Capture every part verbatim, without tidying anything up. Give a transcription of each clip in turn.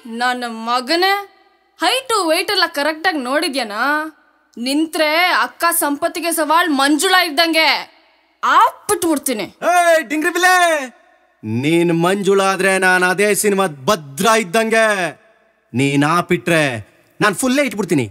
ನನ್ನ ಮಗನೇ height weight ಎಲ್ಲ ಕರೆಕ್ಟಾಗಿ ನೋಡಿದ್ಯಾನ? ನಿಂತ್ರೆ ಅಕ್ಕ ಸಂಪತ್ತಿಗೆ ಸವಾಲ್ ಮಂಜುಳಾ ಇದ್ದಂಗೆ ಆಪ್ಬಿಟ್ಬಿಡ್ತೀನಿ. ಡಿಂಗ್ರಿ ಬಿಲೆ, ನೀನ್ ಮಂಜುಳಾ ಆದ್ರೆ ನಾನು ಅದೇ ಸಿನಿಮಾದ ಭದ್ರ ಇದ್ದಂಗೆ. ನೀನ್ ಆಪಿಟ್ರೆ ನಾನು ಫುಲ್ಲೇ ಇಟ್ಬಿಡ್ತೀನಿ.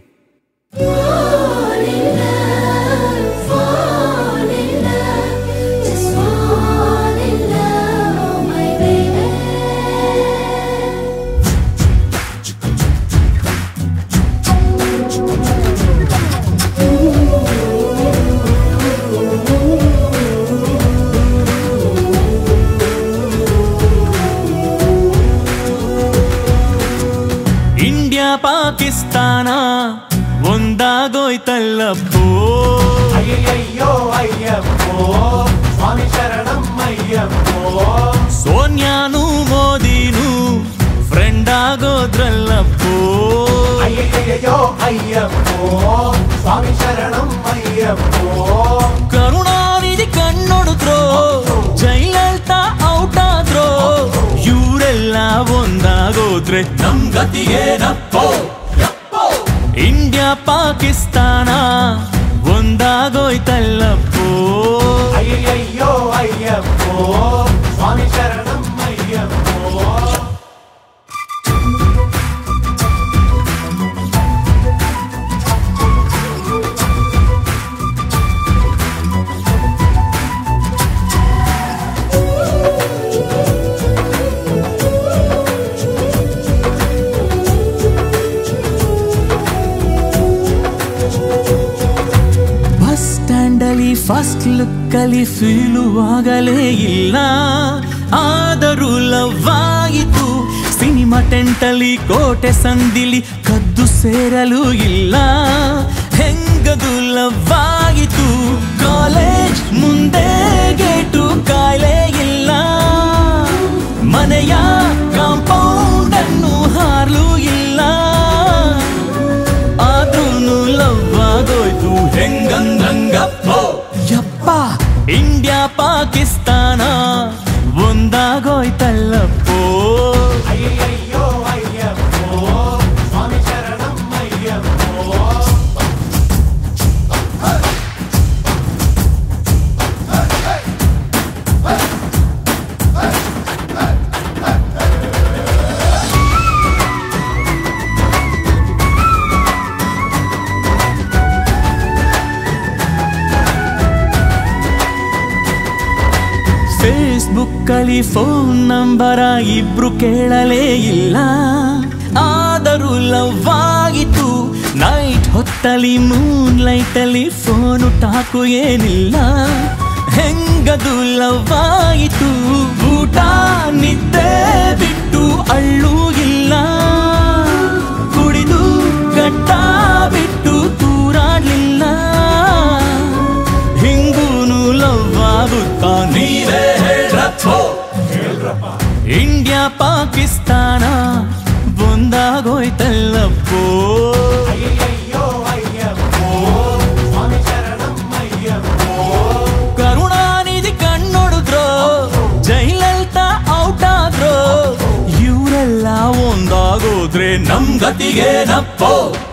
ಇಂಡಿಯಾ ಪಾಕಿಸ್ತಾನ ಒಂದಾಗೋಯ್ತಲ್ಲಪ್ಪೋ. ಅಯ್ಯಯ್ಯೋ ಅಯ್ಯಪ್ಪೋ ಸ್ವಾಮಿ ಶರಣಂ ಅಯ್ಯಪ್ಪೋ. ಸೋನಿಯಾನು ಮೋದಿನು ಫ್ರೆಂಡ್ ಆಗೋದ್ರಲ್ಲಪ್ಪೋ. ಅಯ್ಯಯ್ಯೋ ಅಯ್ಯಪ್ಪೋ ಸ್ವಾಮಿ ಶರಣಂ ಅಯ್ಯಪ್ಪೋ. ಕರುಣಾನಿಧಿ ಕಣ್ಣೊಡುದ್ರೋ, ಜಯಲಲಿತಾ ಔಟ್ ಆದ್ರೋ, ಇವರೆಲ್ಲ ಒಂದಾಗೋದ್ರೆ ನಮ್ ಗತಿಗೇನಪ್ಪೋ. ಇಂಡಿಯಾ ಪಾಕಿಸ್ತಾನ ಒಂದಾಗೋಯ್ತಲ್ಲಪ್ಪೋ. ಅಯ್ಯಯ್ಯೋ ಅಯ್ಯಪ್ಪೋ ಸ್ವಾಮಿ ಶರಣಂ ಅಯ್ಯಪ್ಪೋ. ಫಸ್ಟ್ ಲುಕ್ ಅಲ್ಲಿ ಫೀಲು ಆಗಲೇ ಇಲ್ಲ, ಆದರೂ ಲವ್ ಆಯಿತು. ಸಿನಿಮಾ ಟೆಂಟಲ್ಲಿ ಕೋಟೆ ಸಂದಿಲಿ ಕದ್ದು ಸೇರಲು ಇಲ್ಲ, ಹೆಂಗದು ಲವ್ ಆಯಿತು. ಕಾಲೇಜ್ ಮುಂದೆ ಗೇಟು ಕಾಯಿಲೆ ಇಲ್ಲ, ಮನೆಯ ಕಾಂಪೌಂಡ್ ಅನ್ನು ಹಾರ್ಲು ಇಲ್ಲ, ಆದ್ರೂ ಲವ್ ಆಗೋಯ್ತು ಹೆಂಗಂದ್ರಂಗಪ್ಪೋ. ಯಪ್ಪ ಇಂಡಿಯಾ ಪಾಕಿಸ್ತಾನ ಒಂದಾಗೋಯ್ತಲ್ಲಪ್ಪೋ. ಅಯ್ಯಯ್ಯೋ ಅಯ್ಯಪ್ಪೋ ಸ್ವಾಮಿ ಶರಣಂ ಅಯ್ಯಪ್ಪೋ. ಫೇಸ್ಬುಕ್ ಅಲ್ಲಿ ಫೋನ್ ನಂಬರ ಇಬ್ರು ಕೇಳಲೇ ಇಲ್ಲ, ಆದರೂ ಲವ್ ಆಗಿತ್ತು. ನೈಟ್ ಹೊತ್ತಲ್ಲಿ ಮೂನ್ ಲೈಟ್ ಅಲ್ಲಿ ಫೋನು ಟಾಕು ಏನಿಲ್ಲ, ಹೆಂಗದು ಲವ್ ಆಯಿತು. ಊಟ ನಿದ್ದೆ ಬಿಟ್ಟು ಅಳ್ಳು ಇಲ್ಲ, ಕುಡಿದು ಗಟ್ಟ ಬಿಟ್ಟು ತೂರಾಡ್ಲಿಲ್ಲ, ಹಿಂಗೂನು ಲವ್ ಆಗುತ್ತಾ ನೀವೇ ಹೇಳ್ರಪ್ಪೋ. ಇಂಡಿಯಾ ಪಾಕಿಸ್ತಾನ ಒಂದಾಗೋಯ್ತಲ್ಲಪ್ಪೋ. ಅಯ್ಯಯ್ಯೋ ಅಯ್ಯಪ್ಪೋ ಸ್ವಾಮಿ ಶರಣಂ ಅಯ್ಯಪ್ಪೋ. ಕರುಣಾನಿಧಿ ಕಣ್ಣೊಡುದ್ರೋ, ಜಯಲಲಿತಾ ಔಟ್ ಆದ್ರೋ, ಇವರೆಲ್ಲ ಒಂದಾಗೋದ್ರೆ ನಮ್ ಗತಿಗೇನಪ್ಪೋ.